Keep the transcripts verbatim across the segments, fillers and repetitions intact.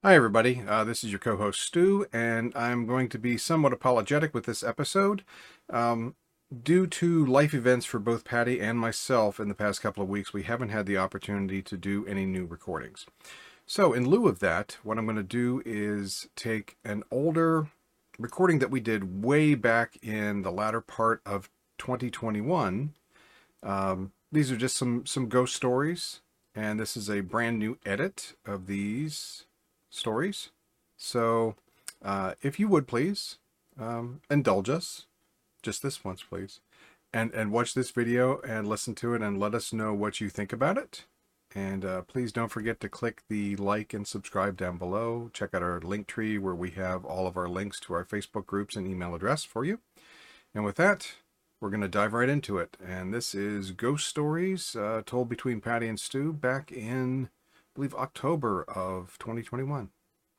Hi, everybody. Uh, this is your co-host Stu, and I'm going to be somewhat apologetic with this episode. Um, due to life events for both Patty and myself in the past couple of weeks, we haven't had the opportunity to do any new recordings. So in lieu of that, what I'm going to do is take an older recording that we did way back in the latter part of twenty twenty-one. Um, these are just some, some ghost stories, and this is a brand new edit of these stories. So uh, if you would please um, indulge us just this once, please, and and watch this video and listen to it and let us know what you think about it. And uh, please don't forget to click the like and subscribe down below. Check out our link tree where we have all of our links to our Facebook groups and email address for you. And with that, we're going to dive right into it. And this is Ghost Stories uh, told between Patty and Stu back in, I believe, October of twenty twenty-one.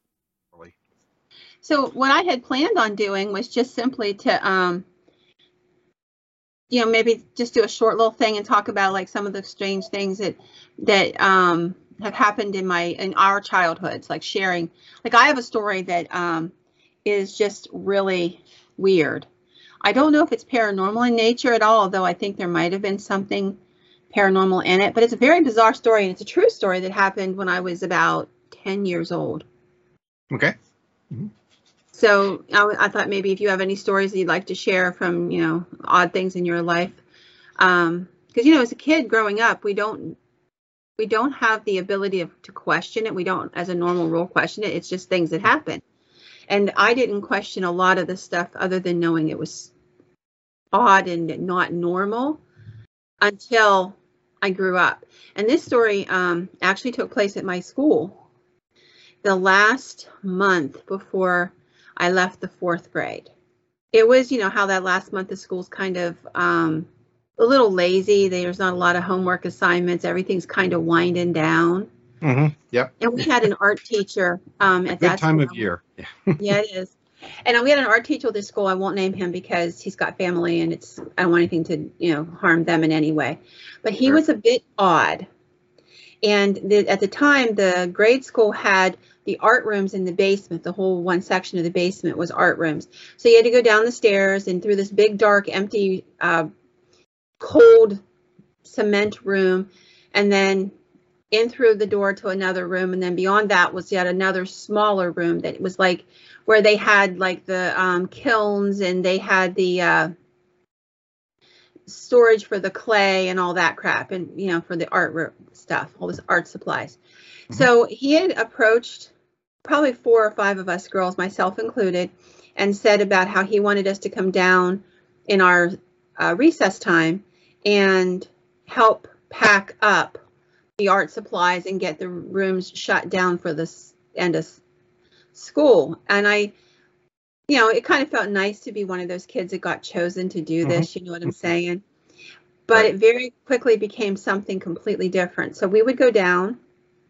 So what I had planned on doing was just simply to, um, you know, maybe just do a short little thing and talk about like some of the strange things that that um, have happened in my in our childhoods, like sharing. Like I have a story that um, is just really weird. I don't know if it's paranormal in nature at all, although I think there might have been something paranormal in it. But it's a very bizarre story, and it's a true story that happened when I was about ten years old. Okay. Mm-hmm. So I, I thought maybe if you have any stories that you'd like to share from, you know, odd things in your life, um, because, you know, as a kid growing up, we don't we don't have the ability of, to question it. We don't, as a normal rule, question it. It's just things that happen. And I didn't question a lot of the stuff other than knowing it was odd and not normal until I grew up. And this story um, actually took place at my school the last month before I left the fourth grade. It was, you know, how that last month of school's kind of um, a little lazy. There's not a lot of homework assignments. Everything's kind of winding down. Mm-hmm. Yep. And we had an art teacher um, at Good that time school. of year. Yeah. Yeah, it is. And we had an art teacher at this school. I won't name him because he's got family and it's I don't want anything to, you know, harm them in any way. But he Sure. was a bit odd. And the, at the time, the grade school had the art rooms in the basement. The whole one section of the basement was art rooms. So you had to go down the stairs and through this big, dark, empty, uh, cold cement room, and then in through the door to another room. And then beyond that was yet another smaller room that was like where they had like the um, kilns and they had the uh, storage for the clay and all that crap, and, you know, for the art stuff, all this art supplies. Mm-hmm. So he had approached probably four or five of us girls, myself included, and said about how he wanted us to come down in our uh, recess time and help pack up the art supplies and get the rooms shut down for this end of school. And I, you know, it kind of felt nice to be one of those kids that got chosen to do this, mm-hmm. You know what I'm saying? But right. It very quickly became something completely different. So we would go down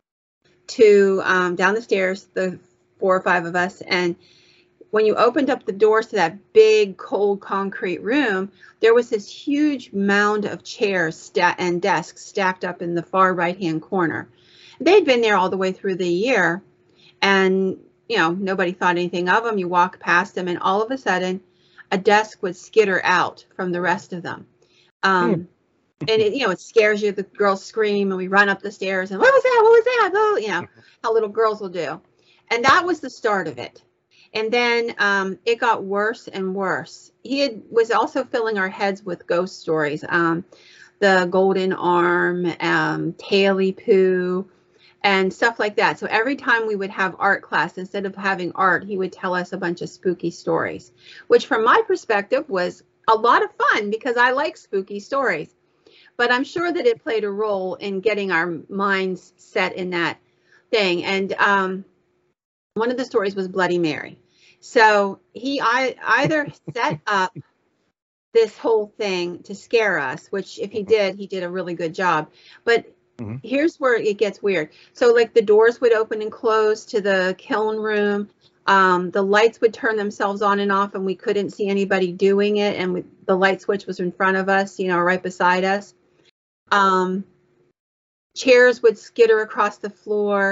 to, um, down the stairs, the four or five of us, and when you opened up the doors to that big, cold concrete room, there was this huge mound of chairs sta- and desks stacked up in the far right-hand corner. They'd been there all the way through the year, and, you know, nobody thought anything of them. You walk past them, and all of a sudden, a desk would skitter out from the rest of them. Um, hmm. And, it, you know, it scares you. The girls scream, and we run up the stairs, and what was that? What was that? Oh, you know, how little girls will do. And that was the start of it. And then um, it got worse and worse. He had, was also filling our heads with ghost stories. Um, the golden arm, um, Taily Poo, and stuff like that. So every time we would have art class, instead of having art, he would tell us a bunch of spooky stories, which from my perspective was a lot of fun because I like spooky stories. But I'm sure that it played a role in getting our minds set in that thing. And um, one of the stories was Bloody Mary. So he I, either set up this whole thing to scare us, which if he did, he did a really good job. But mm-hmm. Here's where it gets weird. So like the doors would open and close to the kiln room. Um, the lights would turn themselves on and off and we couldn't see anybody doing it. And we, the light switch was in front of us, you know, right beside us. Um, chairs would skitter across the floor.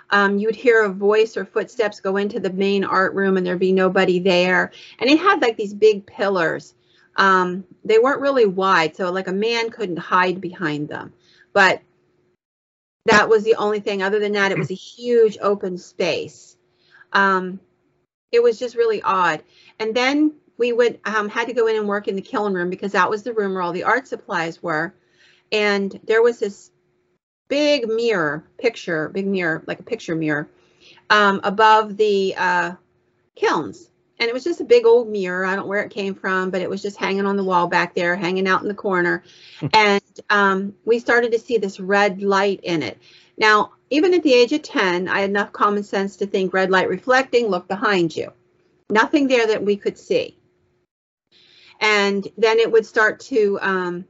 Um, you'd hear a voice or footsteps go into the main art room and there'd be nobody there. And it had like these big pillars. Um, they weren't really wide, so like a man couldn't hide behind them. But that was the only thing. Other than that, it was a huge open space. Um, it was just really odd. And then we would um, had to go in and work in the kiln room because that was the room where all the art supplies were. And there was this big mirror picture, big mirror, like a picture mirror, um, above the uh, kilns. And it was just a big old mirror. I don't know where it came from, but it was just hanging on the wall back there, hanging out in the corner. And um, we started to see this red light in it. Now, even at the age of ten, I had enough common sense to think red light reflecting, look behind you. Nothing there that we could see. And then it would start to um,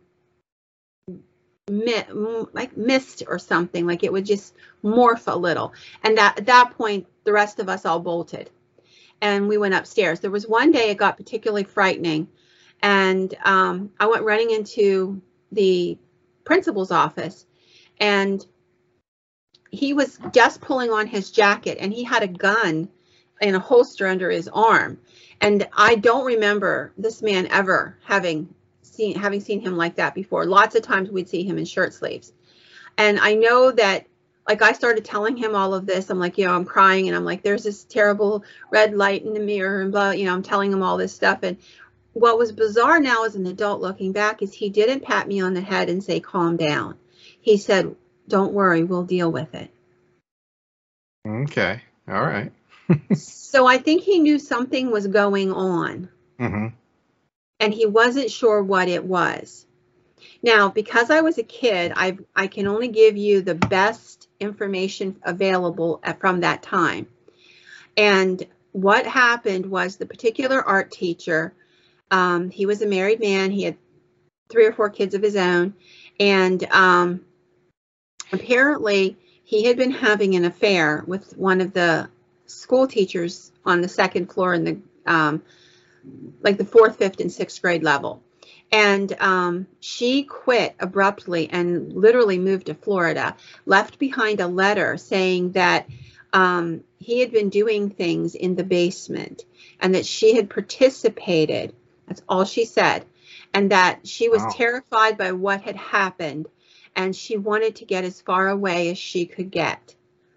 mi like mist or something, like it would just morph a little. And that, at that point, the rest of us all bolted. And we went upstairs. There was one day it got particularly frightening. And um, I went running into the principal's office. And he was just pulling on his jacket. And he had a gun in a holster under his arm. And I don't remember this man ever having seen, having seen him like that before. Lots of times we'd see him in shirt sleeves. And I know that, like, I started telling him all of this. I'm like, you know, I'm crying and I'm like, there's this terrible red light in the mirror and blah, you know, I'm telling him all this stuff. And what was bizarre now as an adult looking back is he didn't pat me on the head and say, calm down. He said, don't worry, we'll deal with it. Okay. All right. So I think he knew something was going on. Mm-hmm. And he wasn't sure what it was. Now, because I was a kid, I I can only give you the best information available at, from that time. And what happened was the particular art teacher, um, he was a married man. He had three or four kids of his own. And um, apparently he had been having an affair with one of the school teachers on the second floor in the um, like the fourth, fifth, and sixth grade level. And um, she quit abruptly and literally moved to Florida, left behind a letter saying that um, he had been doing things in the basement and that she had participated. That's all she said. And that she was wow. terrified by what had happened. And she wanted to get as far away as she could get.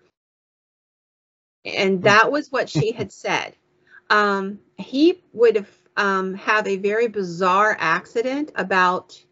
And that was what she had said. Um, he would have um, have a very bizarre accident about,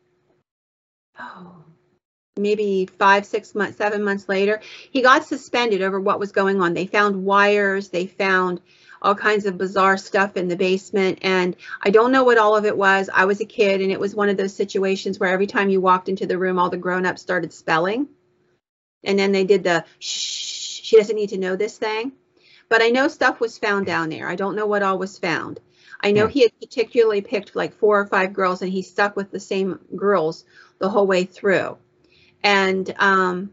oh, maybe five, six months, seven months later. He got suspended over what was going on. They found wires. They found all kinds of bizarre stuff in the basement. And I don't know what all of it was. I was a kid, and it was one of those situations where every time you walked into the room, all the grown-ups started spelling. And then they did the, shh, she doesn't need to know this thing. But I know stuff was found down there. I don't know what all was found. I know he had particularly picked like four or five girls, and he stuck with the same girls the whole way through. And um,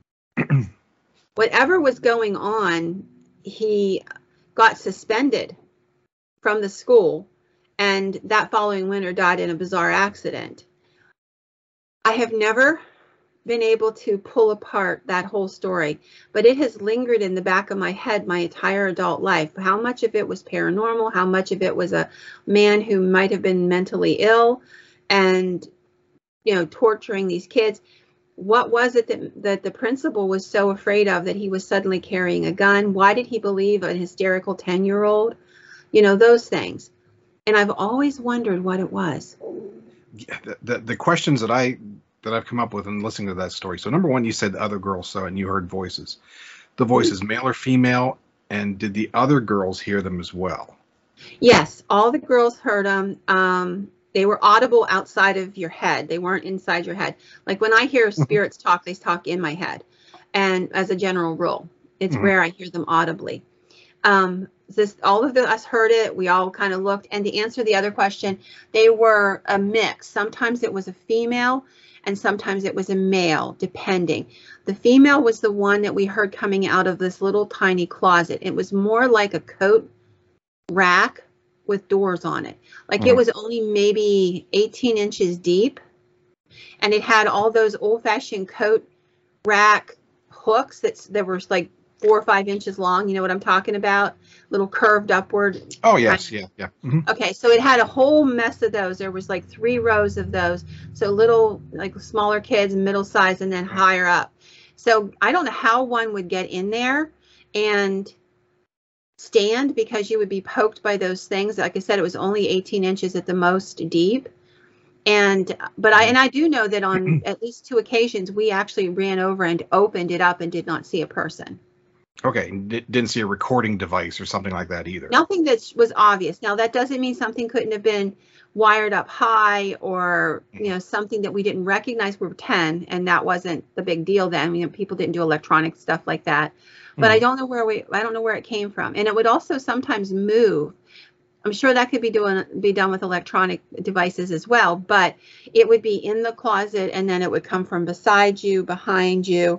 whatever was going on, he got suspended from the school, and that following winter died in a bizarre accident. I have never been able to pull apart that whole story, but it has lingered in the back of my head my entire adult life. How much of it was paranormal, how much of it was a man who might have been mentally ill and, you know, torturing these kids. What was it that, that the principal was so afraid of that he was suddenly carrying a gun? Why did he believe an hysterical ten-year-old? You know, those things. And I've always wondered what it was. Yeah, the, the, the questions that I that I've come up with in listening to that story. So number one, you said the other girls saw it and you heard voices. The voices, mm-hmm. male or female, and did the other girls hear them as well? Yes, all the girls heard them. Um, they were audible outside of your head. They weren't inside your head. Like when I hear spirits talk, they talk in my head. And as a general rule, it's mm-hmm. rare I hear them audibly. Um, this, all of the, us heard it. We all kind of looked. And to answer the other question, they were a mix. Sometimes it was a female, and sometimes it was a male, depending. The female was the one that we heard coming out of this little tiny closet. It was more like a coat rack with doors on it. Like mm. it was only maybe eighteen inches deep. And it had all those old-fashioned coat rack hooks that, that were like four or five inches long. You know what I'm talking about? Little curved upward. Oh, yes. Yeah. Yeah. Mm-hmm. Okay. So it had a whole mess of those. There was like three rows of those. So little, like smaller kids, middle size, and then higher up. So I don't know how one would get in there and stand, because you would be poked by those things. Like I said, it was only eighteen inches at the most deep. And, but I, and I do know that on at least two occasions, we actually ran over and opened it up and did not see a person. Okay. D- didn't see a recording device or something like that either. Nothing that was obvious. Now, that doesn't mean something couldn't have been wired up high, or, you know, something that we didn't recognize. We were ten, and that wasn't the big deal then. You know, people didn't do electronic stuff like that. But mm. I don't know where we, I don't know where it came from. And it would also sometimes move. I'm sure that could be doing be done with electronic devices as well, but it would be in the closet, and then it would come from beside you, behind you,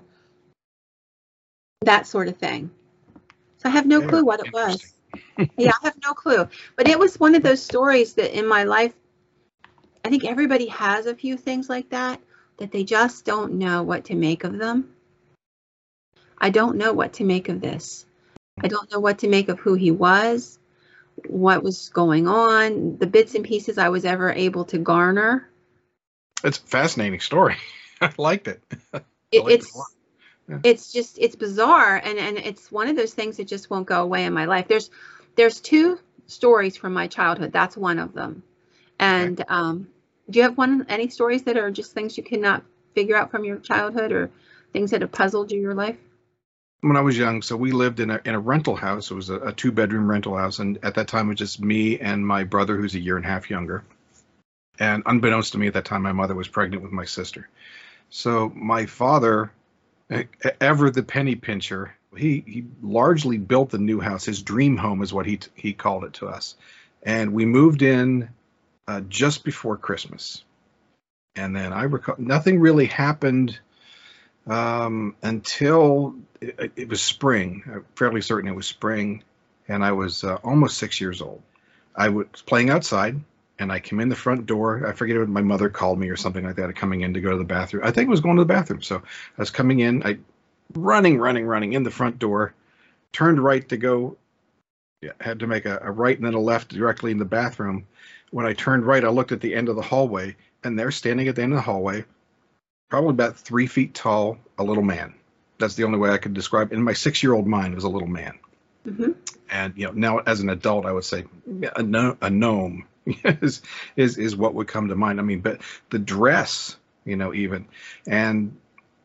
that sort of thing. So I have no clue what it was. Yeah, I have no clue. But it was one of those stories that in my life, I think everybody has a few things like that, that they just don't know what to make of them. I don't know what to make of this. I don't know what to make of who he was, what was going on, the bits and pieces I was ever able to garner. It's a fascinating story. I liked it. I it liked it's it yeah. It's just, it's bizarre. And, and it's one of those things that just won't go away in my life. There's, there's two stories from my childhood. That's one of them. And okay. um, do you have one, any stories that are just things you cannot figure out from your childhood, or things that have puzzled you your life? When I was young, so we lived in a in a rental house. It was a, a two bedroom rental house, and at that time it was just me and my brother, who's a year and a half younger. And unbeknownst to me at that time, my mother was pregnant with my sister. So my father, ever the penny pincher, he he largely built the new house. His dream home is what he he called it to us, and we moved in uh, just before Christmas. And then I recall nothing really happened um, until it, it was spring. I'm fairly certain it was spring, and I was uh, almost six years old. I was playing outside, and I came in the front door. I forget if my mother called me or something like that, coming in to go to the bathroom. I think I was going to the bathroom. So I was coming in, I running, running, running in the front door, turned right to go, yeah, had to make a, a right and then a left directly in the bathroom. When I turned right, I looked at the end of the hallway, and there, standing at the end of the hallway, probably about three feet tall, a little man. That's the only way I could describe. In my six-year-old mind, it was a little man. Mm-hmm. And you know, now as an adult, I would say a, no, a gnome is, is is what would come to mind. I mean, but the dress, you know, even, and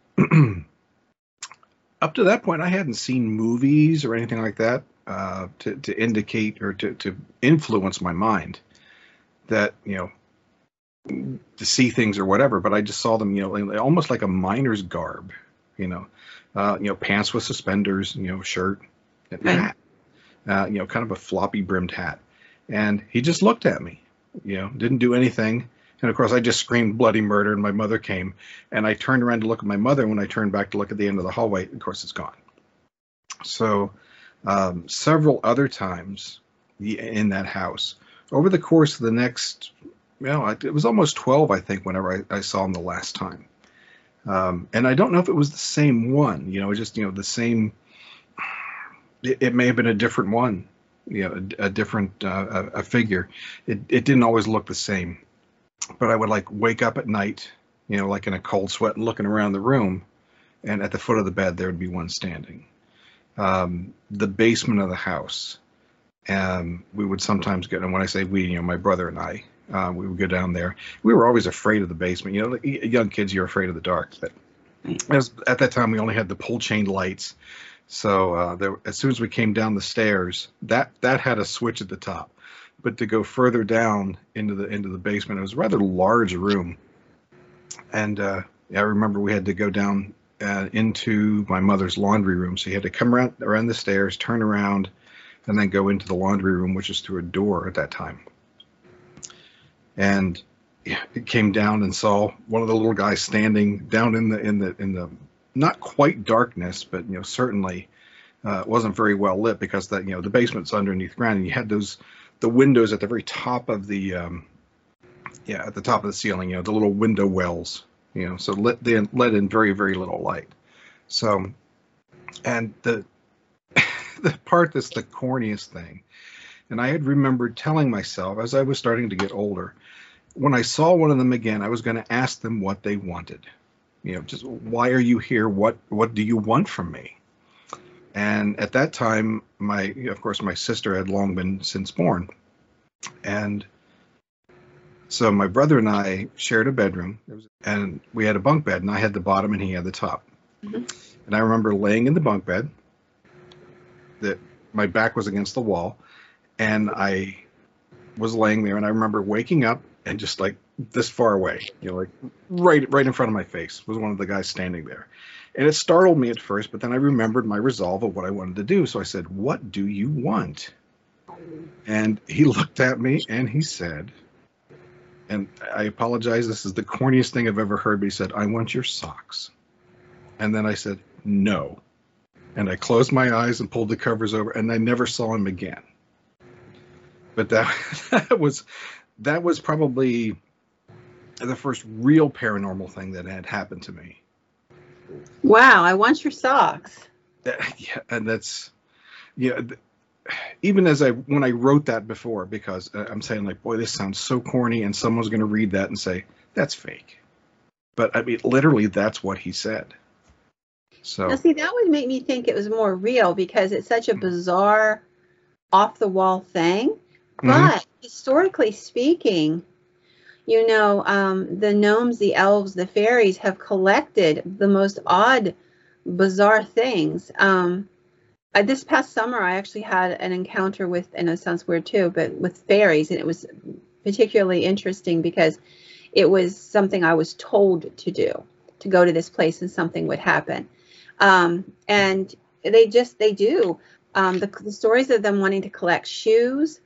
up to that point, I hadn't seen movies or anything like that uh, to to indicate or to to influence my mind that, you know, to see things or whatever. But I just saw them, you know, almost like a miner's garb, you know, uh, you know, pants with suspenders, you know, shirt, and hat, uh, you know, kind of a floppy brimmed hat. And he just looked at me, you know, didn't do anything. And of course, I just screamed bloody murder, and my mother came, and I turned around to look at my mother. And when I turned back to look at the end of the hallway, of course, it's gone. So um, several other times in that house, over the course of the next, you know, it was almost twelve, I think, whenever I, I saw him the last time. Um, and I don't know if it was the same one, you know, just, you know, the same, it, it may have been a different one, you know, a, a different uh, a, a figure. It, it didn't always look the same. But I would like wake up at night, you know, like in a cold sweat and looking around the room, and at the foot of the bed, there would be one standing. Um, the basement of the house, um, we would sometimes get, and when I say we, you know, my brother and I, uh, we would go down there. We were always afraid of the basement. You know, young kids, you're afraid of the dark. But as, at that time, we only had the pull chain lights. So uh, there, as soon as we came down the stairs, that that had a switch at the top. But to go further down into the into the basement, it was a rather large room. And uh, I remember we had to go down uh, into my mother's laundry room. So you had to come around around the stairs, turn around, and then go into the laundry room, which is through a door at that time. And yeah, it came down and saw one of the little guys standing down in the in the in the not quite darkness, but you know, certainly uh, wasn't very well lit, because that, you know, the basement's underneath ground, and you had those the windows at the very top of the um, yeah at the top of the ceiling, you know, the little window wells, you know, so let they let in very very little light. So, and the the part that's the corniest thing. And I had remembered telling myself as I was starting to get older, when I saw one of them again, I was going to ask them what they wanted. You know, just why are you here? What what do you want from me? And at that time, my of course my sister had long been since born, and so my brother and I shared a bedroom, and we had a bunk bed, and I had the bottom and he had the top. Mm-hmm. And I remember laying in the bunk bed, that my back was against the wall, and I was laying there, and I remember waking up and just like this far away, you know, like right right in front of my face was one of the guys standing there. And it startled me at first, but then I remembered my resolve of what I wanted to do. So I said, "What do you want?" And he looked at me and he said, and I apologize, this is the corniest thing I've ever heard, but he said, "I want your socks." And then I said, "No." And I closed my eyes and pulled the covers over, and I never saw him again. But that, that was that was probably the first real paranormal thing that had happened to me. Wow, I want your socks. Yeah, and that's, yeah, even as I, when I wrote that before, because I'm saying like, boy, this sounds so corny, and someone's going to read that and say, that's fake. But I mean, literally, that's what he said. So now, see, that would make me think it was more real because it's such a bizarre, off the wall thing. But mm-hmm. historically speaking, you know, um, the gnomes, the elves, the fairies have collected the most odd, bizarre things. Um, I, this past summer, I actually had an encounter with, and it sounds weird too, but with fairies. And it was particularly interesting because it was something I was told to do, to go to this place and something would happen. Um, and they just, they do. Um, the, the stories of them wanting to collect shoes,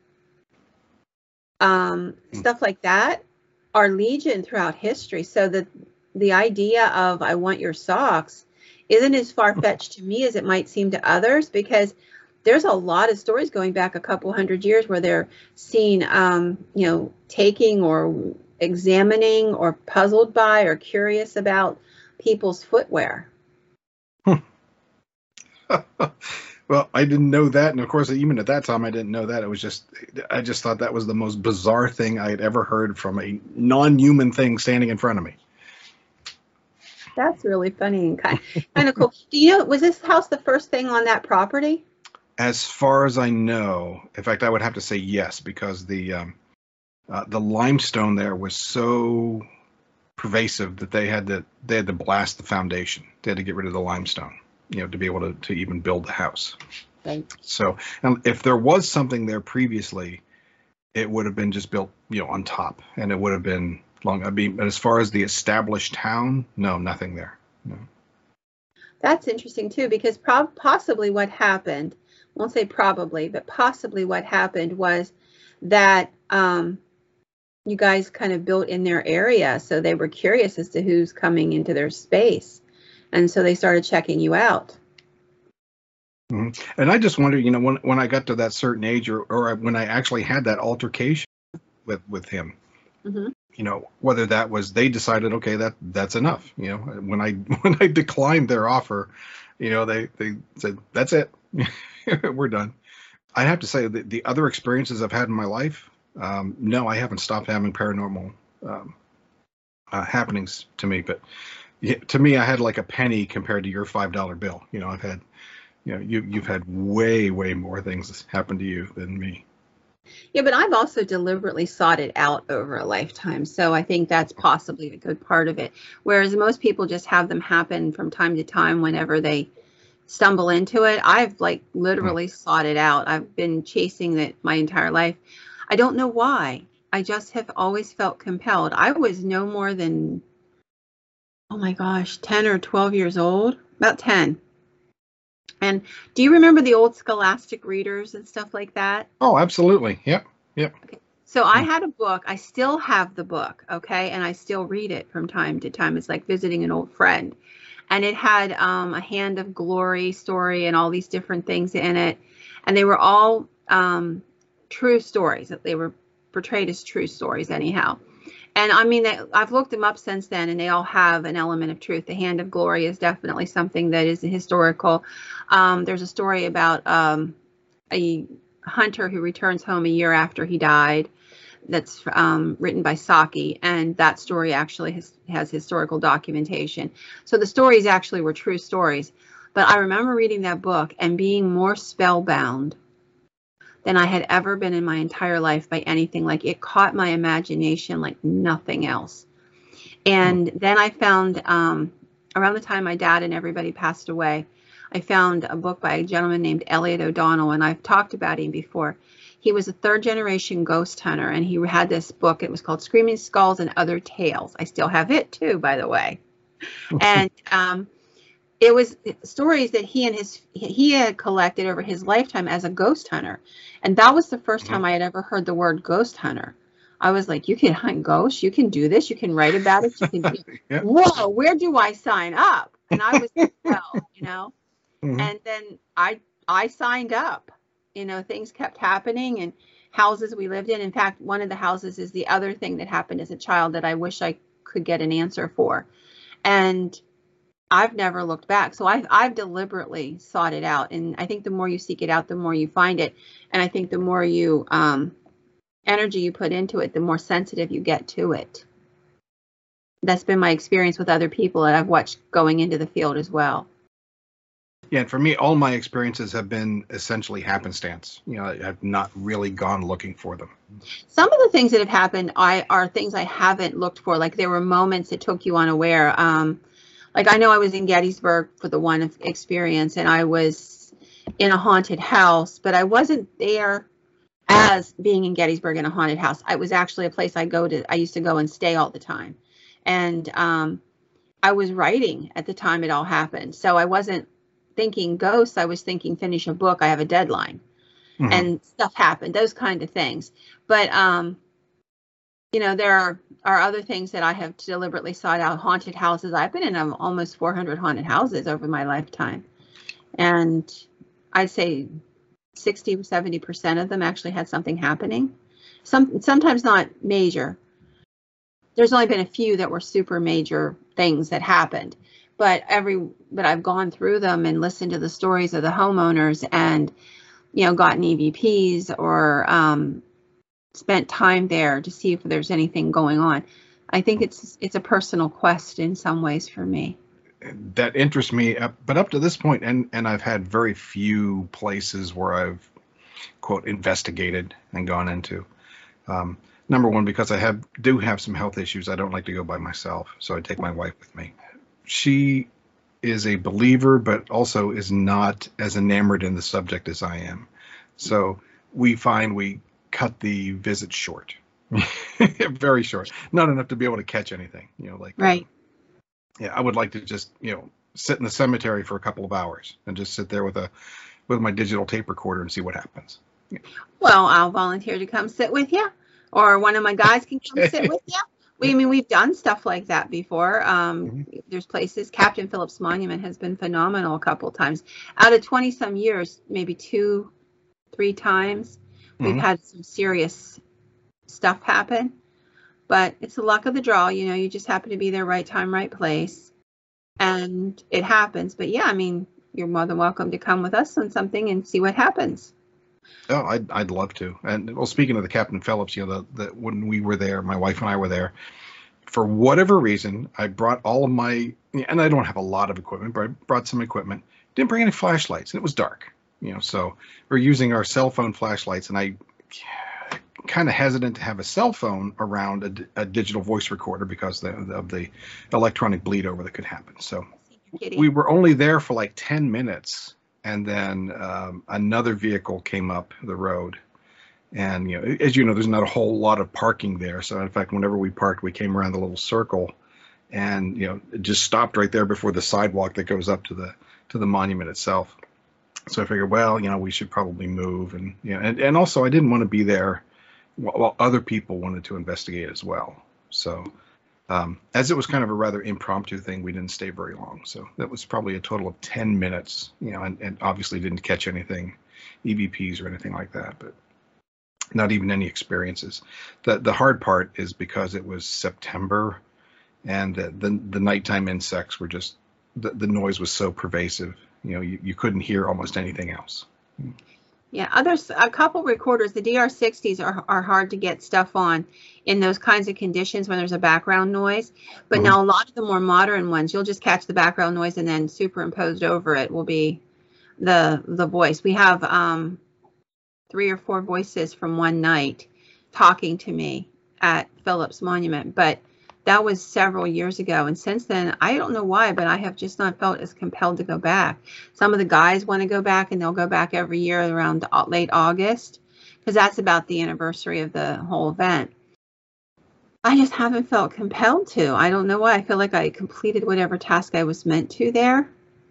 um, stuff like that, are legion throughout history. So the the idea of I want your socks isn't as far-fetched to me as it might seem to others, because there's a lot of stories going back a couple hundred years where they're seen, um, you know, taking or examining or puzzled by or curious about people's footwear. Well, I didn't know that. And of course, even at that time, I didn't know that. It was just, I just thought that was the most bizarre thing I had ever heard from a non-human thing standing in front of me. That's really funny and kind, kind of cool. Do you know, was this house the first thing on that property? As far as I know, in fact, I would have to say yes, because the, um, uh, the limestone there was so pervasive that they had to, they had to blast the foundation. They had to get rid of the limestone, you know, to be able to, to even build the house. Right. So, and if there was something there previously, it would have been just built, you know, on top, and it would have been long. I mean, but as far as the established town, no, nothing there. No. That's interesting too, because prob- possibly what happened, I won't say probably, but possibly what happened was that um, you guys kind of built in their area, so they were curious as to who's coming into their space. And so they started checking you out. Mm-hmm. And I just wonder, you know, when when I got to that certain age, or, or when I actually had that altercation with, with him, mm-hmm. you know, whether that was they decided, okay, that that's enough. You know, when I when I declined their offer, you know, they, they said, that's it. We're done. I have to say that the other experiences I've had in my life, um, no, I haven't stopped having paranormal um, uh, happenings to me. But yeah, to me, I had like a penny compared to your five dollar bill. You know, I've had, you know, you, you've had way, way more things happen to you than me. Yeah, but I've also deliberately sought it out over a lifetime. So I think that's possibly a good part of it. Whereas most people just have them happen from time to time whenever they stumble into it. I've like literally mm. sought it out. I've been chasing it my entire life. I don't know why. I just have always felt compelled. I was no more than, oh my gosh, ten or twelve years old, about ten. And do you remember the old Scholastic readers and stuff like that? Oh, absolutely. Yep. Yep. Okay. So I had a book. I still have the book. Okay. And I still read it from time to time. It's like visiting an old friend. And it had um, a Hand of Glory story and all these different things in it. And they were all um, true stories. They were portrayed as true stories anyhow. And I mean, I've looked them up since then, and they all have an element of truth. The Hand of Glory is definitely something that is historical. Um, there's a story about um, a hunter who returns home a year after he died. That's um, written by Saki, and that story actually has, has historical documentation. So the stories actually were true stories. But I remember reading that book and being more spellbound than I had ever been in my entire life by anything. Like, it caught my imagination like nothing else. And then I found, um, around the time my dad and everybody passed away, I found a book by a gentleman named Elliot O'Donnell, and I've talked about him before. He was a third generation ghost hunter, and he had this book. It was called Screaming Skulls and Other Tales. I still have it too, by the way. And um, it was stories that he and his he had collected over his lifetime as a ghost hunter. And that was the first time I had ever heard the word ghost hunter. I was like, you can hunt ghosts, you can do this, you can write about it, you can do yeah. Whoa, where do I sign up? And I was well, you know. Mm-hmm. And then I I signed up. You know, things kept happening, and houses we lived in. In fact, one of the houses is the other thing that happened as a child that I wish I could get an answer for. And I've never looked back. So I've, I've deliberately sought it out. And I think the more you seek it out, the more you find it. And I think the more you um, energy you put into it, the more sensitive you get to it. That's been my experience with other people that I've watched going into the field as well. Yeah, and for me, all my experiences have been essentially happenstance. You know, I've not really gone looking for them. Some of the things that have happened I, are things I haven't looked for. Like, there were moments that took you unaware. Um, like, I know I was in Gettysburg for the one experience, and I was in a haunted house, but I wasn't there as being in Gettysburg in a haunted house. I was actually a place I go to. I used to go and stay all the time. And um, I was writing at the time it all happened. So I wasn't thinking ghosts. I was thinking finish a book. I have a deadline. Mm-hmm. And stuff happened, those kind of things. But, um, you know, there are, are other things that I have deliberately sought out. Haunted houses. I've been in um, almost four hundred haunted houses over my lifetime. And I'd say sixty, seventy percent of them actually had something happening. Some, sometimes not major. There's only been a few that were super major things that happened. But every, but I've gone through them and listened to the stories of the homeowners, and, you know, gotten E V Ps or um, spent time there to see if there's anything going on. I think it's it's a personal quest in some ways for me. That interests me, but up to this point, and and I've had very few places where I've, quote, investigated and gone into. Um, number one, because I have do have some health issues, I don't like to go by myself, so I take my wife with me. She is a believer, but also is not as enamored in the subject as I am. So we find we cut the visit short, very short, not enough to be able to catch anything, you know, like, right. Um, yeah, I would like to just, you know, sit in the cemetery for a couple of hours and just sit there with a, with my digital tape recorder and see what happens. Yeah. Well, I'll volunteer to come sit with you, or one of my guys can come sit with you. We, I mean, we've done stuff like that before. Um, mm-hmm. There's places. Captain Phillips Monument has been phenomenal a couple of times. Out of twenty some years, maybe two, three times, we've mm-hmm. had some serious stuff happen. But it's the luck of the draw. You know, you just happen to be there, right time, right place, and it happens. But yeah, I mean, you're more than welcome to come with us on something and see what happens. Oh, I'd, I'd love to. And well, speaking of the Captain Phillips, you know, the, the when we were there, my wife and I were there, for whatever reason, I brought all of my, and I don't have a lot of equipment, but I brought some equipment. Didn't bring any flashlights, and it was dark, you know, so we're using our cell phone flashlights, and I kind of hesitant to have a cell phone around a, a digital voice recorder because of the, of the electronic bleed over that could happen. So we were only there for like ten minutes. And then um, another vehicle came up the road, and you know, as you know, there's not a whole lot of parking there. So in fact, whenever we parked, we came around the little circle, and you know, it just stopped right there before the sidewalk that goes up to the to the monument itself. So I figured, well, you know, we should probably move, and you know, and, and also I didn't want to be there while, while other people wanted to investigate as well. So. Um, as it was kind of a rather impromptu thing, we didn't stay very long. So that was probably a total of ten minutes, you know, and, and obviously didn't catch anything, E V Ps or anything like that. But not even any experiences. The the hard part is because it was September, and the the, the nighttime insects were just the, the noise was so pervasive. You know, you, you couldn't hear almost anything else. Yeah, others, a couple recorders, the D R sixties are, are hard to get stuff on in those kinds of conditions when there's a background noise. But Mhm. now a lot of the more modern ones, you'll just catch the background noise and then superimposed over it will be the the voice. We have um, three or four voices from one night talking to me at Phillips Monument, but that was several years ago. And since then, I don't know why, but I have just not felt as compelled to go back. Some of the guys want to go back, and they'll go back every year around late August, because that's about the anniversary of the whole event. I just haven't felt compelled to. I don't know why. I feel like I completed whatever task I was meant to there,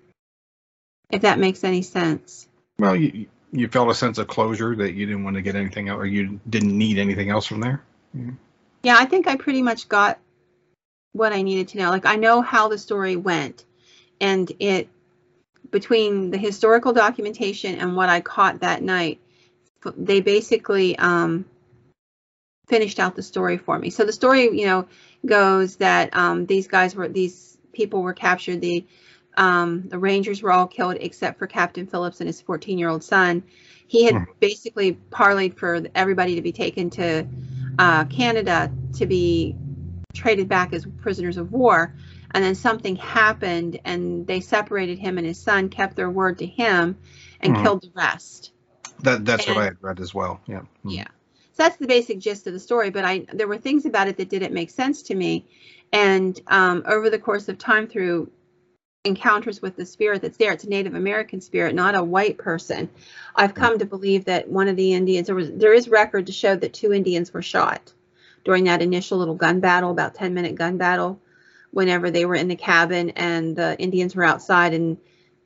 if that makes any sense. Well, you you felt a sense of closure that you didn't want to get anything else, or you didn't need anything else from there. Yeah. Yeah, I think I pretty much got what I needed to know. Like, I know how the story went, and it, between the historical documentation and what I caught that night, they basically um, finished out the story for me. So the story, you know, goes that um, these guys were, these people were captured. The um, the Rangers were all killed except for Captain Phillips and his fourteen-year-old son. He had Hmm. basically parlayed for everybody to be taken to uh, Canada to be traded back as prisoners of war, and then something happened and they separated him and his son, kept their word to him, and Hmm. killed the rest. That that's And what I had read as well. Yeah. Hmm. yeah, so that's the basic gist of the story, but I there were things about it that didn't make sense to me. And um, over the course of time, through encounters with the spirit that's there, it's a Native American spirit, not a white person, I've come to believe that one of the Indians, there was there is record to show that two Indians were shot during that initial little gun battle, about ten minute gun battle, whenever they were in the cabin and the Indians were outside, and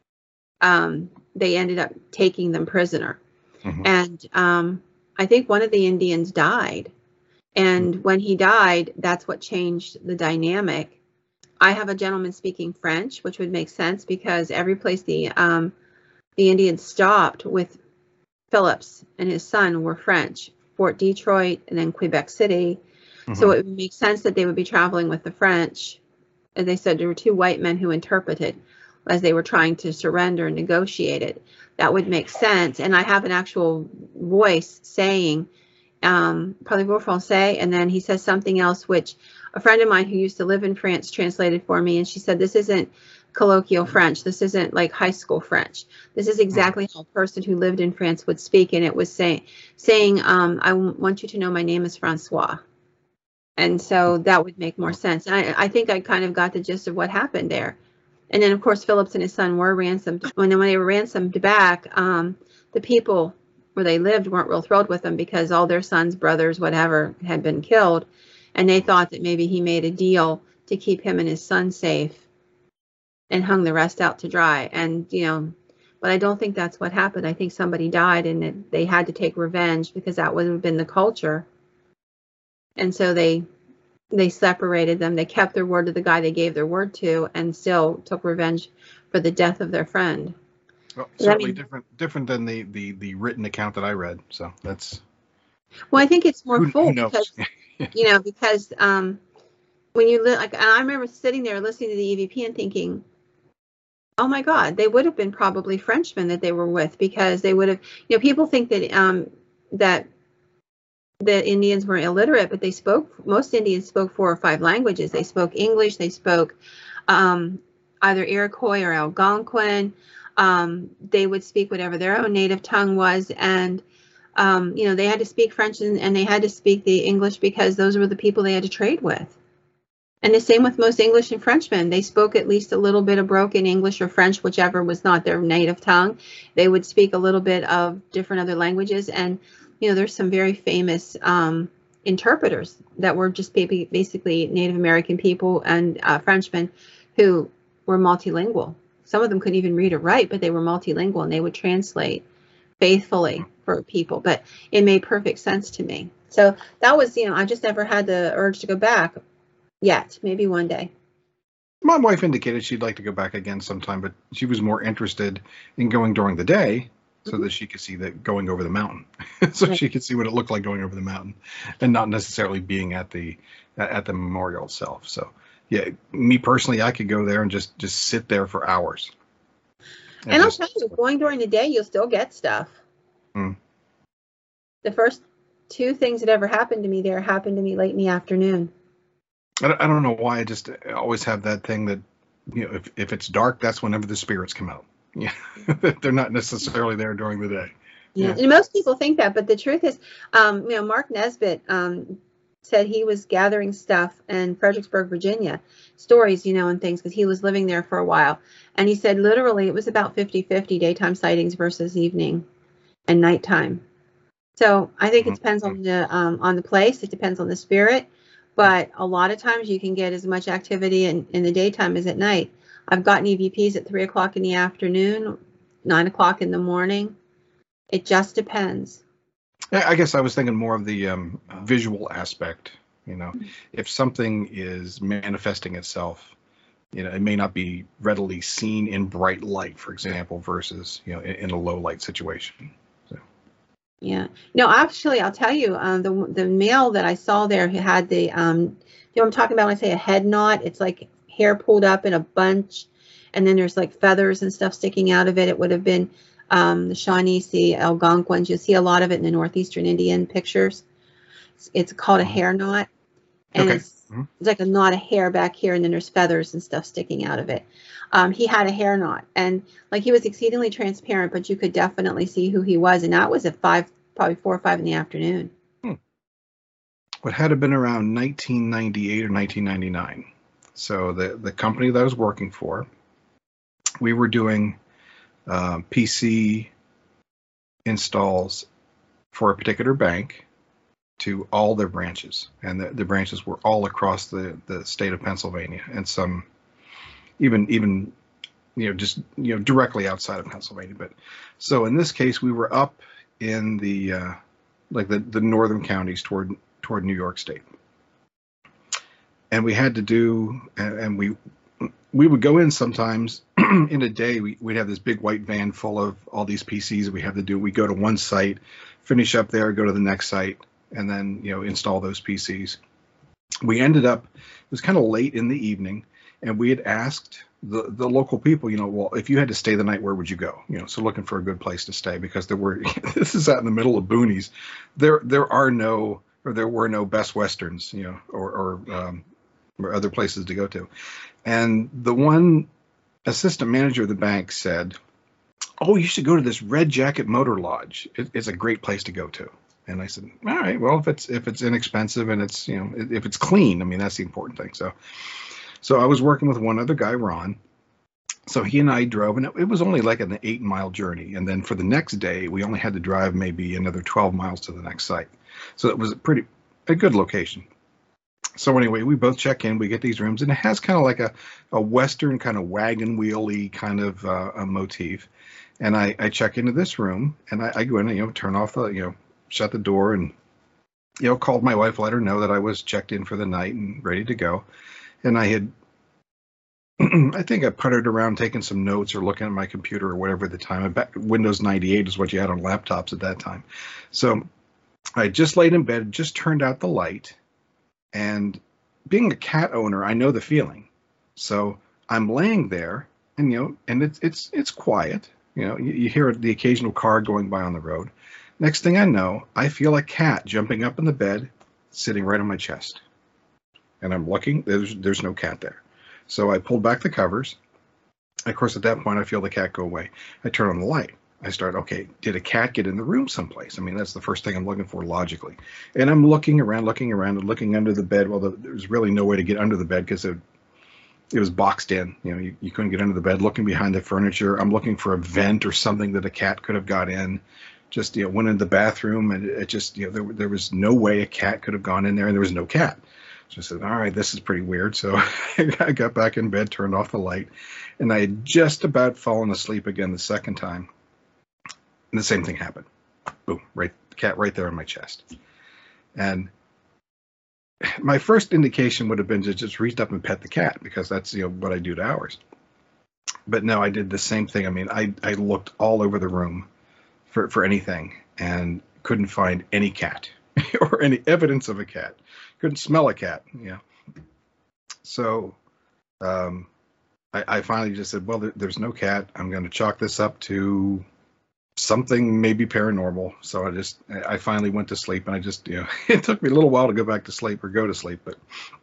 um, they ended up taking them prisoner. Hmm. And um, I think one of the Indians died. And when he died, that's what changed the dynamic. I have a gentleman speaking French, which would make sense because every place the um, the Indians stopped with Phillips and his son were French. Fort Detroit and then Quebec City. Hmm. So it would make sense that they would be traveling with the French. And they said there were two white men who interpreted as they were trying to surrender and negotiate it. That would make sense. And I have an actual voice saying, um, parlez-vous français? And then he says something else, which a friend of mine who used to live in France translated for me. And she said, this isn't colloquial French. This isn't like high school French. This is exactly how a person who lived in France would speak. And it was saying, saying, um, I want you to know my name is Francois. And so that would make more sense. And I, I think I kind of got the gist of what happened there. And then, of course, Phillips and his son were ransomed. When, when they were ransomed back, um, the people where they lived weren't real thrilled with them because all their sons, brothers, whatever, had been killed. And they thought that maybe he made a deal to keep him and his son safe and hung the rest out to dry. And, you know, but I don't think that's what happened. I think somebody died and it, they had to take revenge because that would have been the culture. And so they they separated them. They kept their word to the guy they gave their word to and still took revenge for the death of their friend. Well, Does that certainly mean- different different than the, the, the written account that I read. So that's Well, I think it's more who, full who knows? because, you know, because um, when you li- like, I remember sitting there listening to the E V P and thinking, oh my God, they would have been probably Frenchmen that they were with because they would have, you know, people think that um, that that Indians were illiterate, but they spoke, most Indians spoke four or five languages. They spoke English, they spoke um, either Iroquois or Algonquin. Um, they would speak whatever their own native tongue was. And, um, you know, they had to speak French and, and they had to speak the English because those were the people they had to trade with. And the same with most English and Frenchmen. They spoke at least a little bit of broken English or French, whichever was not their native tongue. They would speak a little bit of different other languages. And you know, there's some very famous um, interpreters that were just basically Native American people and uh, Frenchmen who were multilingual. Some of them couldn't even read or write, but they were multilingual and they would translate faithfully for people. But it made perfect sense to me. So that was, you know, I just never had the urge to go back yet. Maybe one day. My wife indicated she'd like to go back again sometime, but she was more interested in going during the day so Mhm. that she could see that going over the mountain, so Right. she could see what it looked like going over the mountain, and not necessarily being at the at the memorial itself. So yeah, me personally, I could go there and just just sit there for hours and And I'll just. tell you, going during the day, you'll still get stuff. Mm. The first two things that ever happened to me there happened to me late in the afternoon. I don't, I don't know why I just always have that thing that, you know, if if it's dark, that's whenever the spirits come out. Yeah, they're not necessarily there during the day. Yeah, Yeah. and most people think that, but the truth is, um, you know, Mark Nesbitt um, said he was gathering stuff in Fredericksburg, Virginia, stories, you know, and things, because he was living there for a while. And he said literally it was about fifty fifty daytime sightings versus evening and nighttime. So I think it depends Mhm. on the um, on the place. It depends on the spirit, but a lot of times you can get as much activity in, in the daytime as at night. I've gotten E V Ps at three o'clock in the afternoon, nine o'clock in the morning. It just depends. Yeah, I guess I was thinking more of the um, visual aspect. You know, if something is manifesting itself, you know, it may not be readily seen in bright light, for example, versus, you know, in, in a low light situation. So. Yeah. No, actually, I'll tell you, um, the the male that I saw there who had the, um, you know what I'm talking about when I say a head knot? It's like hair pulled up in a bunch, and then there's like feathers and stuff sticking out of it. It would have been um, the Shawnee Algonquins. You see a lot of it in the northeastern Indian pictures. It's, it's called a Mhm. hair knot, and Okay. it's, Mhm. it's like a knot of hair back here, and then there's feathers and stuff sticking out of it. Um, he had a hair knot, and like he was exceedingly transparent, but you could definitely see who he was, and that was at five, probably four or five in the afternoon. Hmm. What had to have been around nineteen ninety-eight or nineteen ninety-nine. So the the company that I was working for, we were doing uh, P C installs for a particular bank to all their branches, and the, the branches were all across the, the state of Pennsylvania, and some even even you know just you know directly outside of Pennsylvania. But so in this case, we were up in the uh, like the, the northern counties toward toward New York State, and we had to do and, and we we would go in sometimes in a day. We, we'd have this big white van full of all these P Cs that we had to do. We go to one site, finish up there, go to the next site, and then you know install those P Cs. We ended up, it was kind of late in the evening, and we had asked the the local people, you know, well, if you had to stay the night, where would you go? You know, so looking for a good place to stay, because there were this is out in the middle of boonies. There there are no or there were no Best Westerns, you know, or or, um, or other places to go to. And the one assistant manager of the bank said, "Oh, you should go to this Red Jacket Motor Lodge. It, it's a great place to go to." And I said, "All right, well, if it's if it's inexpensive and it's you know if it's clean, I mean that's the important thing." So, so I was working with one other guy, Ron. So he and I drove, and it, it was only like an eight mile journey. And then for the next day, we only had to drive maybe another twelve miles to the next site. So it was a pretty a good location. So anyway, we both check in. We get these rooms, and it has kind of like a, a Western kind of wagon wheelie kind of uh, a motif. And I, I check into this room, and I, I go in and you know turn off the you know shut the door, and you know called my wife, let her know that I was checked in for the night and ready to go. And I had I think I puttered around taking some notes or looking at my computer or whatever at the time. Back, Windows ninety-eight is what you had on laptops at that time. So I just laid in bed, just turned out the light. And being a cat owner, I know the feeling. So I'm laying there, and you know, and it's it's it's quiet. You know, you, you hear the occasional car going by on the road. Next thing I know, I feel a cat jumping up in the bed, sitting right on my chest. And I'm looking. There's there's no cat there. So I pulled back the covers. Of course, at that point, I feel the cat go away. I turn on the light. I start, okay, did a cat get in the room someplace? I mean, that's the first thing I'm looking for logically. And I'm looking around, looking around, and looking under the bed. Well, the, there was really no way to get under the bed because it, it was boxed in. You know, you, you couldn't get under the bed. Looking behind the furniture, I'm looking for a vent or something that a cat could have got in. Just, you know, went into the bathroom, and it just, you know, there, there was no way a cat could have gone in there, and there was no cat. So I said, all right, this is pretty weird. So I got back in bed, turned off the light, and I had just about fallen asleep again the second time. And the same thing happened. Boom, right, the cat right there on my chest. And my first indication would have been to just reach up and pet the cat, because that's you know what I do to ours. But no, I did the same thing. I mean, I, I looked all over the room for, for anything, and couldn't find any cat or any evidence of a cat. Couldn't smell a cat. Yeah. So um, I, I finally just said, well, there, there's no cat. I'm going to chalk this up to something maybe paranormal. So I just, I finally went to sleep, and I just, you know, it took me a little while to go back to sleep or go to sleep. But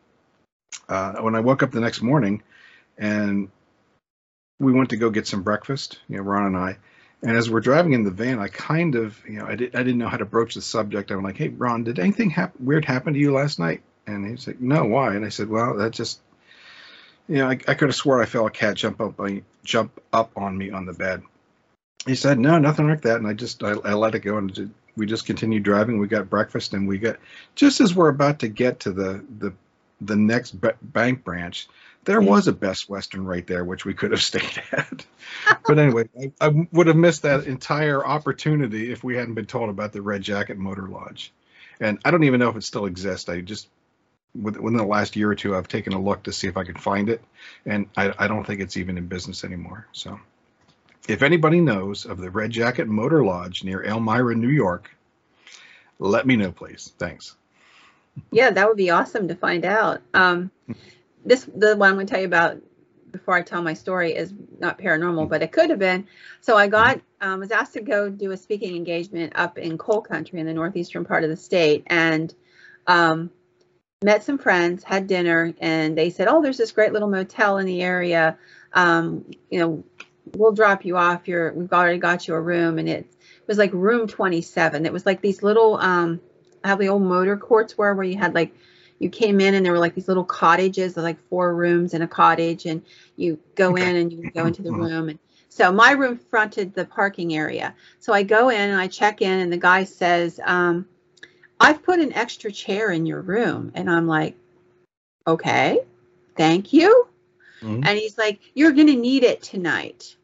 uh, when I woke up the next morning, and we went to go get some breakfast, you know, Ron and I, and as we're driving in the van, I kind of, you know, I, did, I didn't know how to broach the subject. I'm like, hey, Ron, did anything hap- weird happen to you last night? And he's like, no, why? And I said, well, that just, you know, I, I could have swore I felt a cat jump up, on, jump up on me on the bed. He said, no, nothing like that. And I just, I, I let it go, and just, we just continued driving. We got breakfast, and we got, just as we're about to get to the, the, the next b- bank branch, there was a Best Western right there, which we could have stayed at. But anyway, I, I would have missed that entire opportunity if we hadn't been told about the Red Jacket Motor Lodge. And I don't even know if it still exists. I just, within the last year or two, I've taken a look to see if I can find it. And I, I don't think it's even in business anymore. So if anybody knows of the Red Jacket Motor Lodge near Elmira, New York, let me know, please. Thanks. Yeah, that would be awesome to find out. Um, this, the one I'm going to tell you about before I tell my story, is not paranormal, but it could have been. So I got, um, was asked to go do a speaking engagement up in coal country in the northeastern part of the state, and um, met some friends, had dinner, and they said, oh, there's this great little motel in the area. Um, you know, we'll drop you off. Your, we've already got you a room. And it was like room twenty-seven. It was like these little, um, how the old motor courts were, where you had like, you came in and there were like these little cottages, like four rooms in a cottage, and you go Okay. in and you go into the room. And so my room fronted the parking area. So I go in and I check in, and the guy says, um, I've put an extra chair in your room. And I'm like, okay, thank you. Mm-hmm. And he's like, you're going to need it tonight.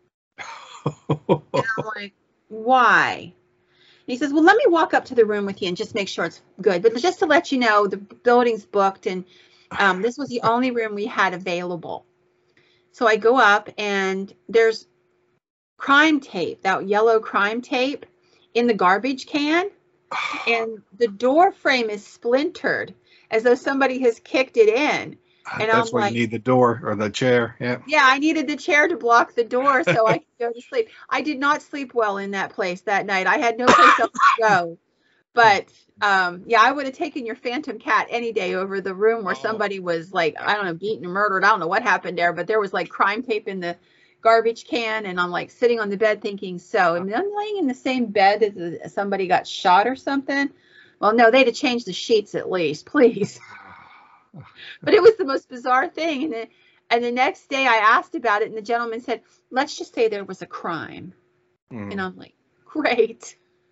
And I'm like, why? And he says, well, let me walk up to the room with you and just make sure it's good. But just to let you know, the building's booked, and um, this was the only room we had available. So I go up, and there's crime tape, that yellow crime tape, in the garbage can. And the door frame is splintered, as though somebody has kicked it in. And That's I'm why like, you need the door or the chair. Yeah. Yeah, I needed the chair to block the door so I could go to sleep. I did not sleep well in that place that night. I had no place else to go. But um, yeah, I would have taken your phantom cat any day over the room where somebody was like, I don't know, beaten or murdered. I don't know what happened there, but there was like crime tape in the garbage can. And I'm like sitting on the bed thinking, so am I laying in the same bed as somebody got shot or something? Well, no, they'd have changed the sheets at least, please. But it was the most bizarre thing. And then, and the next day I asked about it, and the gentleman said, let's just say there was a crime. Mm. And I'm like, great.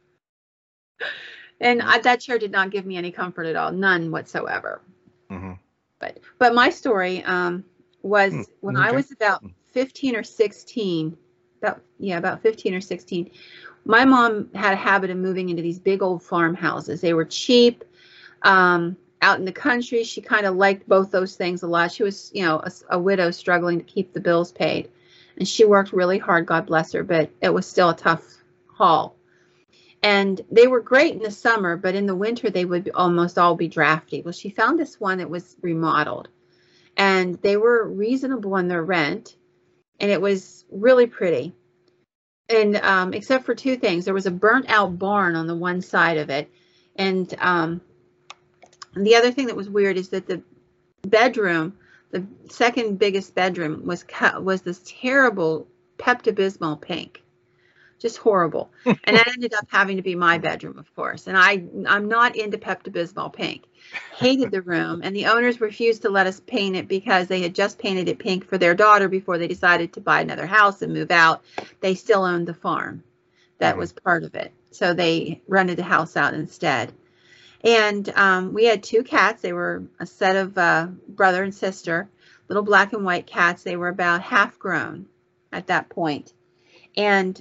And I, that chair did not give me any comfort at all, none whatsoever. Mm-hmm. But but my story um, was mm. when okay. I was about fifteen or sixteen, about yeah, about fifteen or sixteen, my mom had a habit of moving into these big old farmhouses. They were cheap. Um, out in the country, she kind of liked both those things a lot. She was, you know, a, a widow struggling to keep the bills paid. And she worked really hard, God bless her, but it was still a tough haul. And they were great in the summer, but in the winter, they would almost all be drafty. Well, she found this one that was remodeled, and they were reasonable in their rent, and it was really pretty. And um, except for two things, there was a burnt out barn on the one side of it. And um, the other thing that was weird is that the bedroom, the second biggest bedroom, was was this terrible Pepto-Bismol pink. Just horrible. And that ended up having to be my bedroom, of course. And I, I'm not into Pepto-Bismol pink. Hated the room. And the owners refused to let us paint it because they had just painted it pink for their daughter before they decided to buy another house and move out. They still owned the farm. That mm-hmm. was part of it. So they rented the house out instead. And um, we had two cats. They were a set of uh, brother and sister, little black and white cats. They were about half grown at that point. And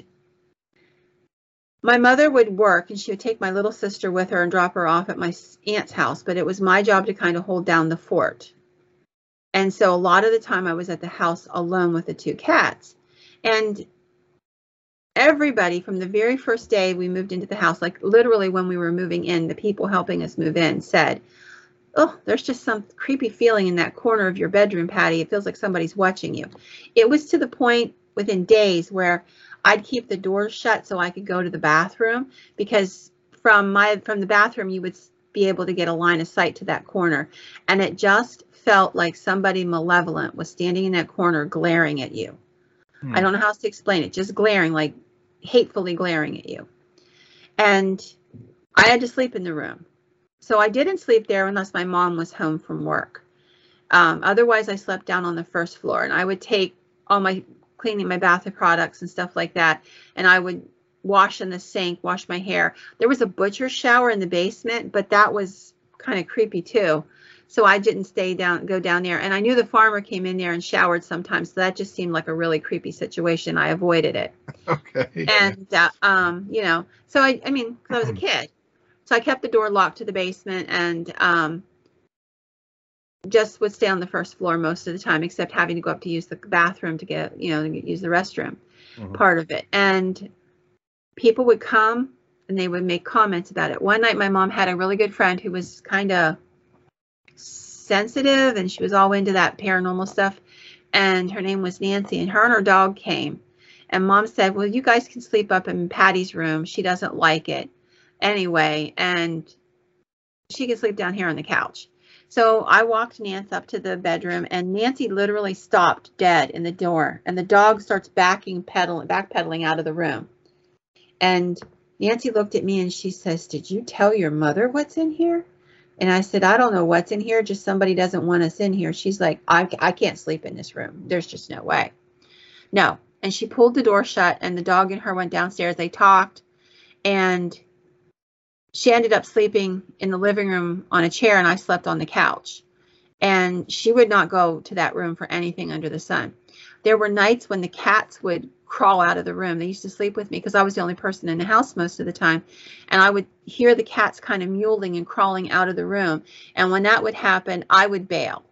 my mother would work, and she would take my little sister with her and drop her off at my aunt's house. But it was my job to kind of hold down the fort. And so a lot of the time I was at the house alone with the two cats. And everybody from the very first day we moved into the house, like literally when we were moving in, the people helping us move in said, oh, there's just some creepy feeling in that corner of your bedroom, Patty. It feels like somebody's watching you. It was to the point within days where I'd keep the doors shut so I could go to the bathroom, because from my from the bathroom you would be able to get a line of sight to that corner, and it just felt like somebody malevolent was standing in that corner glaring at you. Hmm. I don't know how else to explain it, just glaring, like hatefully glaring at you. And I had to sleep in the room. So I didn't sleep there unless my mom was home from work. Um, otherwise, I slept down on the first floor, and I would take all my cleaning my bathroom products and stuff like that, and I would wash in the sink, wash my hair. There was a butcher shower in the basement, but that was kind of creepy too. So I didn't stay down, go down there. And I knew the farmer came in there and showered sometimes, so that just seemed like a really creepy situation. I avoided it. Okay. And uh, um, you know, so I, I mean, 'cause I was a kid. So I kept the door locked to the basement, and um, just would stay on the first floor most of the time, except having to go up to use the bathroom to get, you know, use the restroom, mm-hmm. part of it. And people would come and they would make comments about it. One night, my mom had a really good friend who was kind of sensitive, and she was all into that paranormal stuff. And her name was Nancy, and her and her dog came. And Mom said, well, you guys can sleep up in Patty's room. She doesn't like it anyway, and she can sleep down here on the couch. So I walked Nancy up to the bedroom, and Nancy literally stopped dead in the door, and the dog starts backing pedaling backpedaling out of the room. And Nancy looked at me and she says, did you tell your mother what's in here? And I said, I don't know what's in here, just somebody doesn't want us in here. She's like, I, I can't sleep in this room. There's just no way. No. And she pulled the door shut, and the dog and her went downstairs. They talked, and she ended up sleeping in the living room on a chair, and I slept on the couch. And she would not go to that room for anything under the sun. There were nights when the cats would crawl out of the room. They used to sleep with me because I was the only person in the house most of the time. And I would hear the cats kind of mewling and crawling out of the room. And when that would happen, I would bail.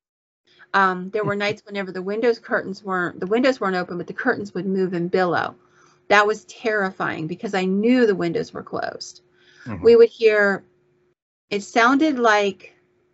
Um, there were nights whenever the windows curtains weren't, the windows weren't open, but the curtains would move and billow. That was terrifying because I knew the windows were closed. Mm-hmm. We would hear, it sounded like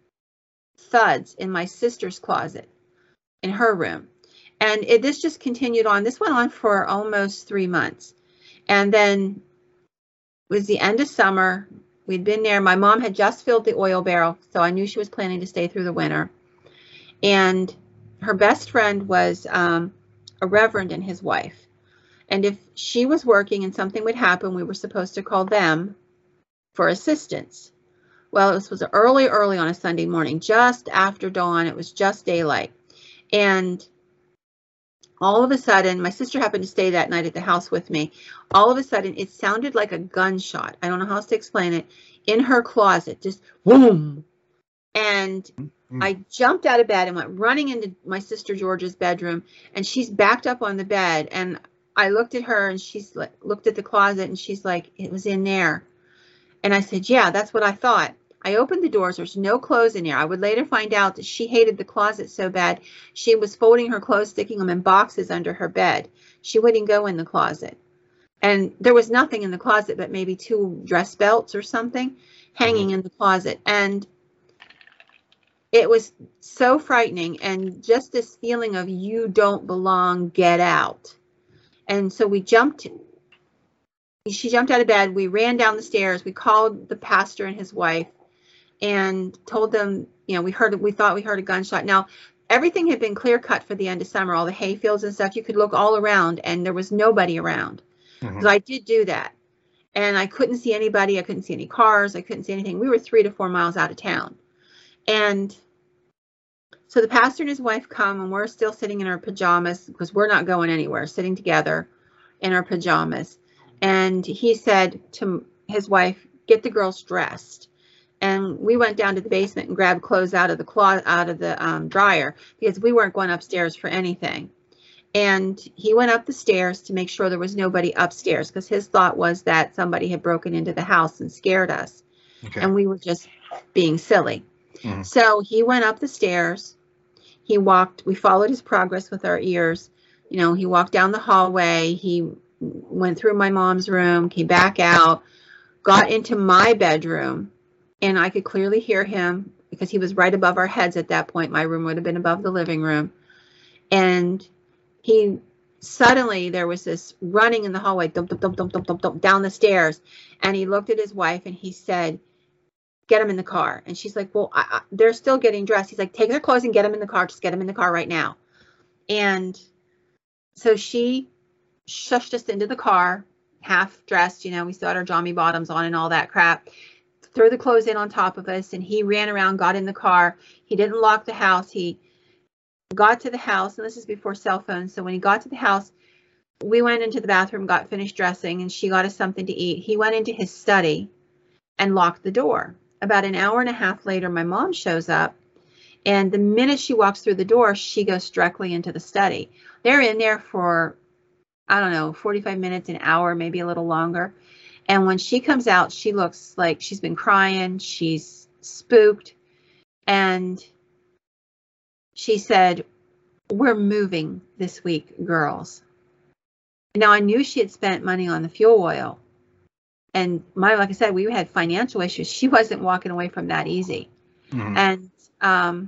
thuds in my sister's closet in her room. And it, this just continued on. This went on for almost three months. And then it was the end of summer. We'd been there. My mom had just filled the oil barrel, so I knew she was planning to stay through the winter. And her best friend was um, a reverend and his wife. And if she was working and something would happen, we were supposed to call them for assistance. Well, this was early, early on a Sunday morning, just after dawn. It was just daylight. And all of a sudden, my sister happened to stay that night at the house with me. All of a sudden, it sounded like a gunshot. I don't know how else to explain it. In her closet, just boom. And mm-hmm. I jumped out of bed and went running into my sister George's bedroom. And she's backed up on the bed. And I looked at her, and she's like, looked at the closet, and she's like, it was in there. And I said, yeah, that's what I thought. I opened the doors. There's no clothes in there. I would later find out that she hated the closet so bad, she was folding her clothes, sticking them in boxes under her bed. She wouldn't go in the closet. And there was nothing in the closet but maybe two dress belts or something hanging mm-hmm. in the closet. And it was so frightening. And just this feeling of you don't belong, get out. And so we jumped. She jumped out of bed. We ran down the stairs. We called the pastor and his wife and told them, you know, we heard, we thought we heard a gunshot. Now, everything had been clear cut for the end of summer, all the hay fields and stuff. You could look all around, and there was nobody around. Mm-hmm. So I did do that. And I couldn't see anybody. I couldn't see any cars. I couldn't see anything. We were three to four miles out of town. And so the pastor and his wife come, and we're still sitting in our pajamas because we're not going anywhere, sitting together in our pajamas. And he said to his wife, get the girls dressed. And we went down to the basement and grabbed clothes out of the closet, out of the um, dryer, because we weren't going upstairs for anything. And he went up the stairs to make sure there was nobody upstairs, because his thought was that somebody had broken into the house and scared us. Okay. And we were just being silly. Mm-hmm. So he went up the stairs. He walked, we followed his progress with our ears. You know, he walked down the hallway. He went through my mom's room, came back out, got into my bedroom, and I could clearly hear him because he was right above our heads at that point. My room would have been above the living room. And he suddenly, there was this running in the hallway, dump, dump, dump, dump, dump, dump, dump, down the stairs. And he looked at his wife and he said, get him in the car. And she's like, well, I, I, they're still getting dressed. He's like, take their clothes and get them in the car. Just get them in the car right now. And so she shushed us into the car, half dressed, you know, we still had our jammy bottoms on and all that crap, threw the clothes in on top of us, and he ran around, got in the car. He didn't lock the house. He got to the house, and this is before cell phones. So when he got to the house, we went into the bathroom, got finished dressing, and she got us something to eat. He went into his study and locked the door. About an hour and a half later, my mom shows up, and the minute she walks through the door, she goes directly into the study. They're in there for, I don't know, forty-five minutes, an hour, maybe a little longer. And when she comes out, she looks like she's been crying. She's spooked. And she said, we're moving this week, girls. Now, I knew she had spent money on the fuel oil. And my, like I said, we had financial issues. She wasn't walking away from that easy. Mm-hmm. And um,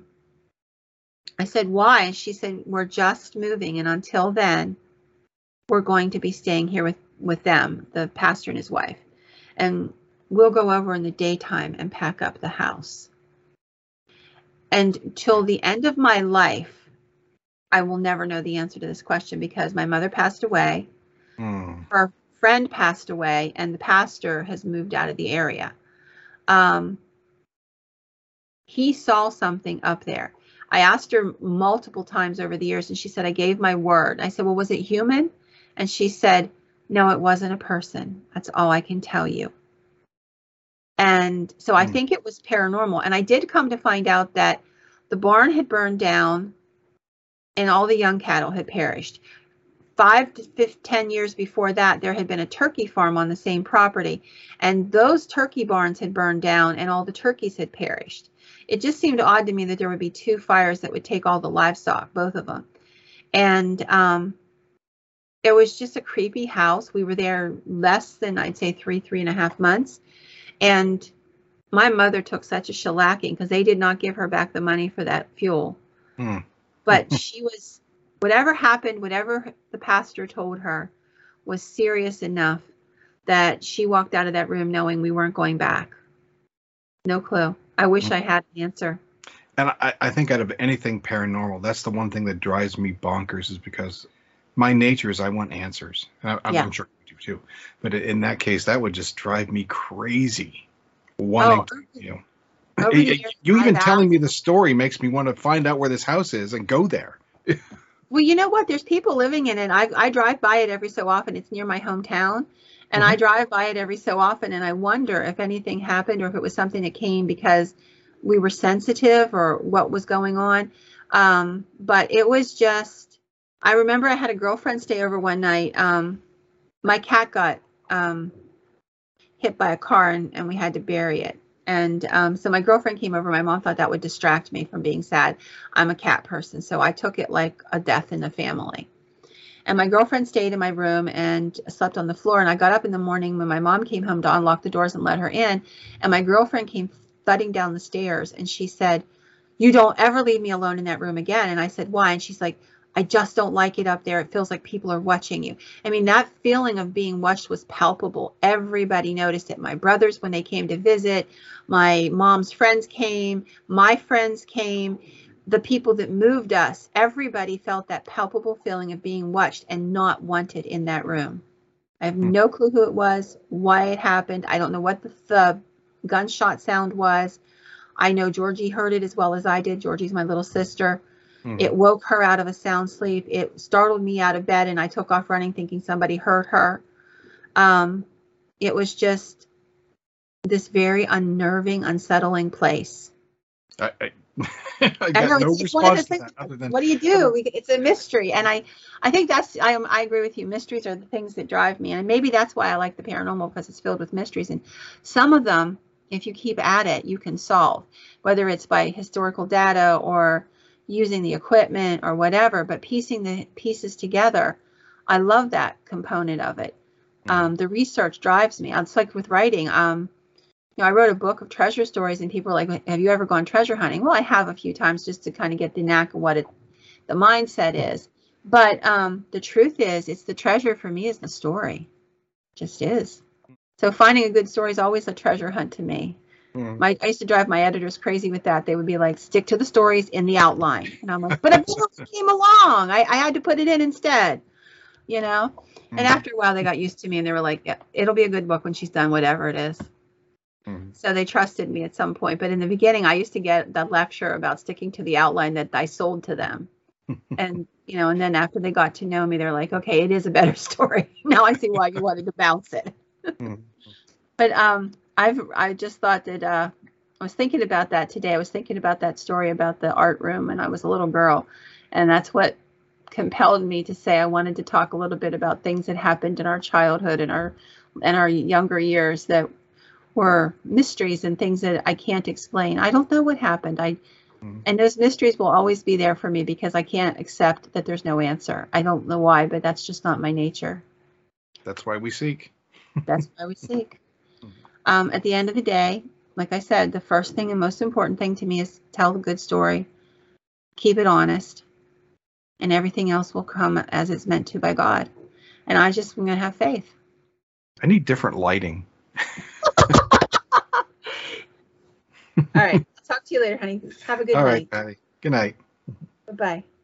I said, why? And she said, we're just moving. And until then, we're going to be staying here with, with them, the pastor and his wife. And we'll go over in the daytime and pack up the house. And till the end of my life, I will never know the answer to this question because my mother passed away. Mm. Her friend passed away, and the pastor has moved out of the area. Um, he saw something up there. I asked her multiple times over the years, and she said, I gave my word. I said, well, was it human? And she said, no, it wasn't a person. That's all I can tell you. And so I mm. think it was paranormal. And I did come to find out that the barn had burned down and all the young cattle had perished. Five to fifteen, ten years before that, there had been a turkey farm on the same property. And those turkey barns had burned down and all the turkeys had perished. It just seemed odd to me that there would be two fires that would take all the livestock, both of them. And um, it was just a creepy house. We were there less than, I'd say, three, three and a half months. And my mother took such a shellacking because they did not give her back the money for that fuel. Hmm. But she was, whatever happened, whatever the pastor told her was serious enough that she walked out of that room knowing we weren't going back. No clue. I wish I had an answer. And I, I think out of anything paranormal, that's the one thing that drives me bonkers is because my nature is I want answers. And I, yeah. I'm sure you do too. But in that case, that would just drive me crazy. Wanting oh, to, you know. You, you even telling me the story makes me want to find out where this house is and go there. Well, you know what? There's people living in it. I, I drive by it every so often. It's near my hometown. And mm-hmm. I drive by it every so often. And I wonder if anything happened or if it was something that came because we were sensitive or what was going on. Um, but it was just, I remember I had a girlfriend stay over one night. Um, my cat got um, hit by a car and, and we had to bury it. And um, so my girlfriend came over. My mom thought that would distract me from being sad. I'm a cat person, so I took it like a death in the family. And my girlfriend stayed in my room and slept on the floor. And I got up in the morning when my mom came home to unlock the doors and let her in. And my girlfriend came thudding down the stairs and she said, you don't ever leave me alone in that room again. And I said, why? And she's like, I just don't like it up there. It feels like people are watching you. I mean, that feeling of being watched was palpable. Everybody noticed it. My brothers, when they came to visit, my mom's friends came, my friends came, the people that moved us, everybody felt that palpable feeling of being watched and not wanted in that room. I have no clue who it was, why it happened. I don't know what the, the gunshot sound was. I know Georgie heard it as well as I did. Georgie's my little sister. Mm-hmm. It woke her out of a sound sleep. It startled me out of bed and I took off running thinking somebody hurt her. Um, it was just this very unnerving, unsettling place. I, I, I got I know, no it's, response it's to that other than, what do you do? It's a mystery. And I, I think that's, I, I agree with you. Mysteries are the things that drive me. And maybe that's why I like the paranormal, because it's filled with mysteries. And some of them, if you keep at it, you can solve, whether it's by historical data or using the equipment or whatever, but piecing the pieces together, I love that component of it. Um, the research drives me. It's like with writing. Um, you know, I wrote a book of treasure stories, and people are like, "Have you ever gone treasure hunting?" Well, I have a few times, just to kind of get the knack of what it, the mindset is. But um, the truth is, it's the treasure for me is the story. It just is. So finding a good story is always a treasure hunt to me. Mm. My, I used to drive my editors crazy with that. They would be like, stick to the stories in the outline. And I'm like, but a book came along. I, I had to put it in instead, you know? Mm. And after a while, they got used to me, and they were like, yeah, it'll be a good book when she's done, whatever it is. Mm. So they trusted me at some point. But in the beginning, I used to get the lecture about sticking to the outline that I sold to them. And, you know, and then after they got to know me, they're like, okay, it is a better story. Now I see why you wanted to bounce it. Mm. But um, I've I just thought that uh, I was thinking about that today. I was thinking about that story about the art room, and I was a little girl, and that's what compelled me to say I wanted to talk a little bit about things that happened in our childhood and our and our younger years that were mysteries and things that I can't explain. I don't know what happened. I mm. and those mysteries will always be there for me because I can't accept that there's no answer. I don't know why, but that's just not my nature. That's why we seek. That's why we seek. Um, at the end of the day, like I said, the first thing and most important thing to me is tell a good story, keep it honest, and everything else will come as it's meant to by God. And I just, I'm going to have faith. I need different lighting. All right. I'll talk to you later, honey. Have a good All night. All right, Patty. Good night. Bye-bye.